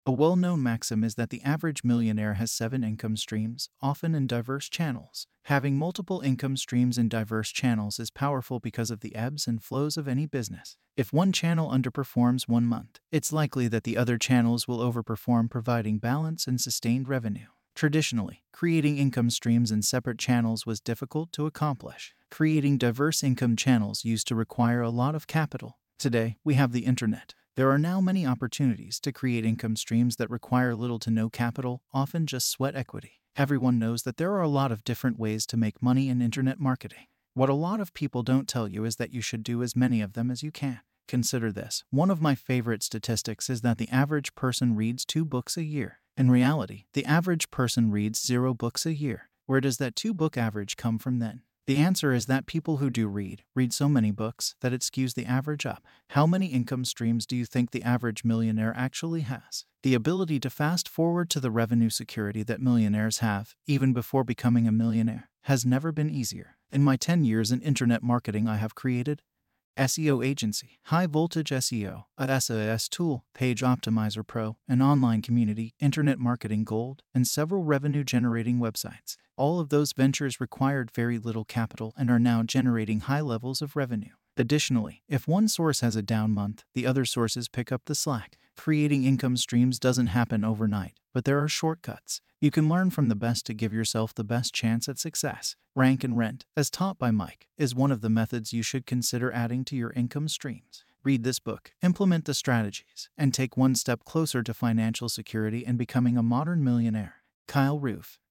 A well-known maxim is that the average millionaire has 7 income streams, often in diverse channels. Having multiple income streams in diverse channels is powerful because of the ebbs and flows of any business. If one channel underperforms one month, it's likely that the other channels will overperform, providing balance and sustained revenue. Traditionally, creating income streams in separate channels was difficult to accomplish. Creating diverse income channels used to require a lot of capital. Today, we have the internet. There are now many opportunities to create income streams that require little to no capital, often just sweat equity. Everyone knows that there are a lot of different ways to make money in internet marketing. What a lot of people don't tell you is that you should do as many of them as you can. Consider this. One of my favorite statistics is that the average person reads 2 books a year. In reality, the average person reads 0 books a year. Where does that 2 book average come from then? The answer is that people who do read so many books that it skews the average up. How many income streams do you think the average millionaire actually has? The ability to fast forward to the revenue security that millionaires have, even before becoming a millionaire, has never been easier. In my 10 years in internet marketing, I have created SEO agency, high voltage SEO, a SAS tool, Page Optimizer Pro, an online community, internet marketing gold, and several revenue generating websites. All of those ventures required very little capital and are now generating high levels of revenue. Additionally, if one source has a down month, the other sources pick up the slack. Creating income streams doesn't happen overnight, but there are shortcuts. You can learn from the best to give yourself the best chance at success. Rank and rent, as taught by Mike, is one of the methods you should consider adding to your income streams. Read this book, implement the strategies, and take one step closer to financial security and becoming a modern millionaire. Kyle Roof.